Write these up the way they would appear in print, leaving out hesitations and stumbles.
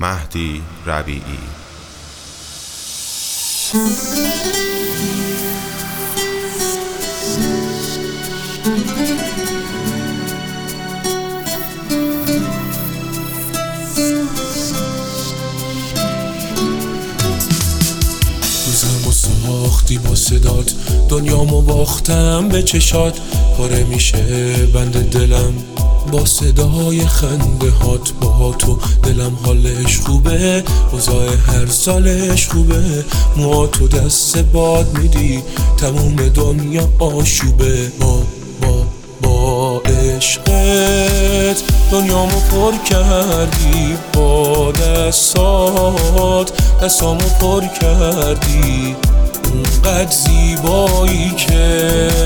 مهدی ربیعی. روزمو ساختی با صدات، دنیامو باختم به چشات. پاره میشه بند دلم با صدای خنده هات. با تو دلم حالش خوبه، اوضاع هر سالش خوبه. موهاتو دست باد میدی، تموم دنیا آشوبه. با عشقت دنیامو پر کردی، با دستات دستامو پر کردی. اونقدر زیبایی که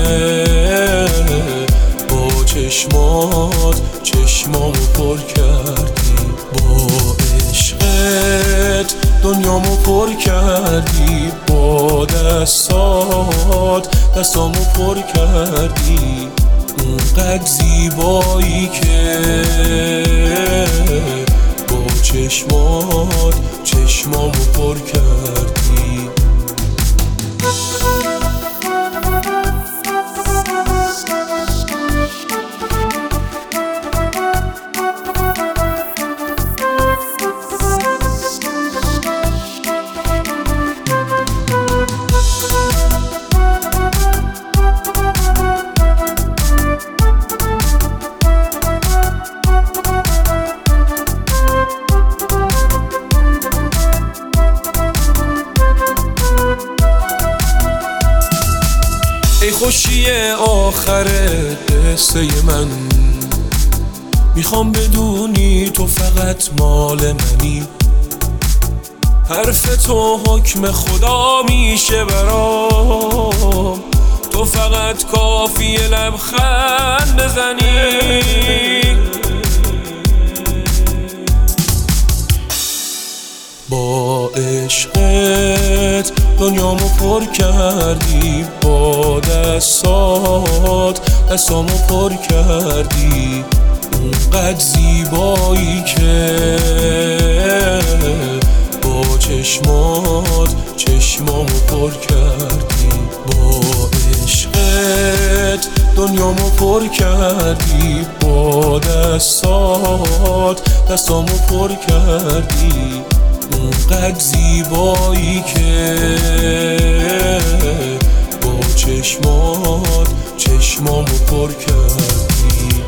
با چشمات چشمامو پر کردی. با عشقت دنیامو پر کردی، با دستات دستامو پر کردی. اونقدر زیبایی که با چشمات چشمامو پر کردی. ای خوشی آخر قصه من، میخوام بدونی تو فقط مال منی. حرف تو حکم خدا میشه برام، تو فقط کافیه لبخند بزنی. با عشقت دنیامو پر کردی، با دستات دستامو پر کردی. اونقدر زیبایی که با چشمات چشمامو پر کردی. با عشقت دنیامو پر کردی، با دستات دستامو پر کردی. اونقدر زیبایی که با چشمات چشمامو پر کردی.